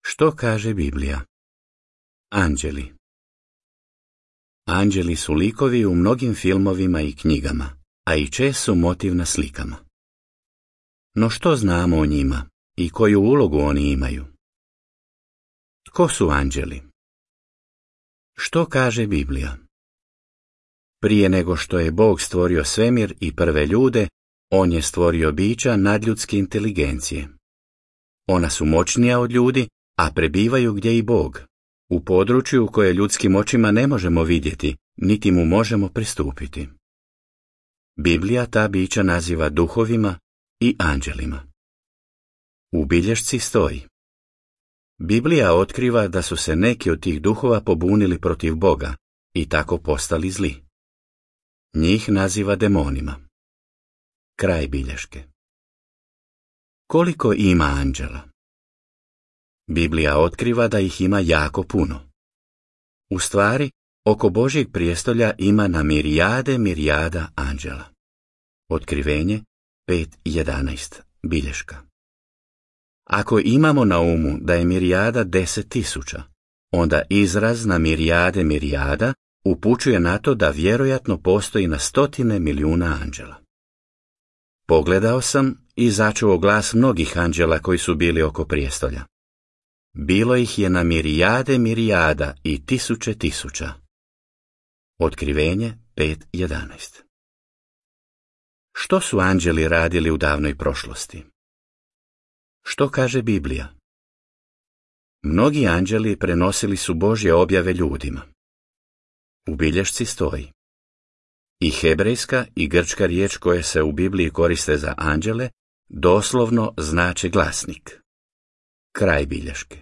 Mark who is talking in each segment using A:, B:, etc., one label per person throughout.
A: Što kaže Biblija? Anđeli. Anđeli su likovi u mnogim filmovima i knjigama, a i često su motiv na slikama. No što znamo o njima i koju ulogu oni imaju? Tko su anđeli? Što kaže Biblija? Prije nego što je Bog stvorio svemir i prve ljude, on je stvorio bića nadljudske inteligencije. Ona su moćnija od ljudi, a prebivaju gdje i Bog, u području koje ljudskim očima ne možemo vidjeti, niti mu možemo pristupiti. Biblija ta bića naziva duhovima i anđelima. U bilješci stoji: Biblija otkriva da su se neki od tih duhova pobunili protiv Boga i tako postali zli. Njih naziva demonima. Kraj bilješke. Koliko ima anđela? Biblija otkriva da ih ima jako puno. U stvari, oko Božjeg prijestolja ima na mirijada anđela. Otkrivenje 5:11, bilješka. Ako imamo na umu da je mirijada 10.000, onda izraz na mirijada upućuje na to da vjerojatno postoji na stotine milijuna anđela. Pogledao sam i začuo glas mnogih anđela koji su bili oko prijestolja. Bilo ih je na mirijada i tisuća. Otkrivenje 5:11. Što su anđeli radili u davnoj prošlosti? Što kaže Biblija? Mnogi anđeli prenosili su Božje objave ljudima. U bilješci stoji: I hebrejska i grčka riječ koje se u Bibliji koriste za anđele doslovno znače glasnik. Kraj bilješke.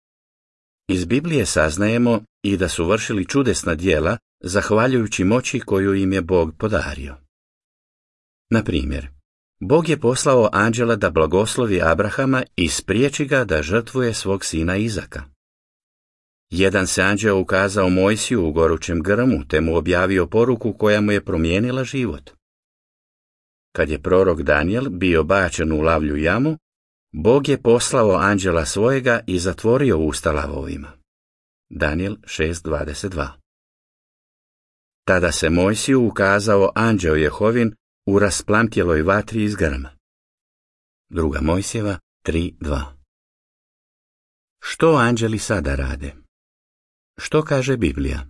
A: Iz Biblije saznajemo i da su vršili čudesna djela zahvaljujući moći koju im je Bog podario. Na primjer, Bog je poslao anđela da blagoslovi Abrahama i spriječi ga da žrtvuje svog sina Izaka. Jedan se anđeo ukazao Mojsiju u gorućem grmu, te mu objavio poruku koja mu je promijenila život. Kad je prorok Danijel bio bačen u lavlju jamu, Bog je poslao anđela svojega i zatvorio usta lavovima. Danijel 6:22. Tada se Mojsiju ukazao anđeo Jehovin u rasplamtjeloj vatri iz grma. 2. Mojsijeva 3:2. Što anđeli sada rade? Što kaže Biblija?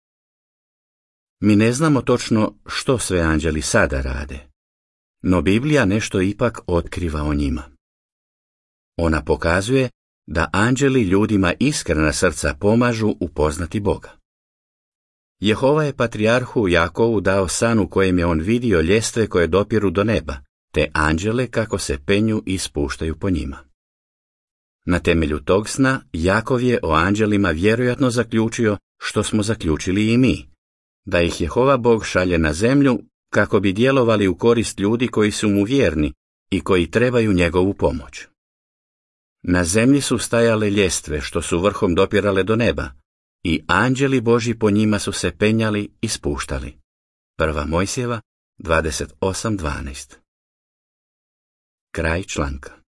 A: Mi ne znamo točno što sve anđeli sada rade, no Biblija nešto ipak otkriva o njima. Ona pokazuje da anđeli ljudima iskrena srca pomažu upoznati Boga. Jehova je patrijarhu Jakovu dao san u kojem je on vidio ljestve koje dopiru do neba, te anđele kako se penju i spuštaju po njima. Na temelju tog sna Jakov je o anđelima vjerojatno zaključio što smo zaključili i mi, da ih Jehova Bog šalje na zemlju kako bi djelovali u korist ljudi koji su mu vjerni i koji trebaju njegovu pomoć. Na zemlji su stajale ljestve što su vrhom dopirale do neba, i anđeli Božji po njima su se penjali i spuštali. 1. Mojsijeva 28:12. Kraj članka.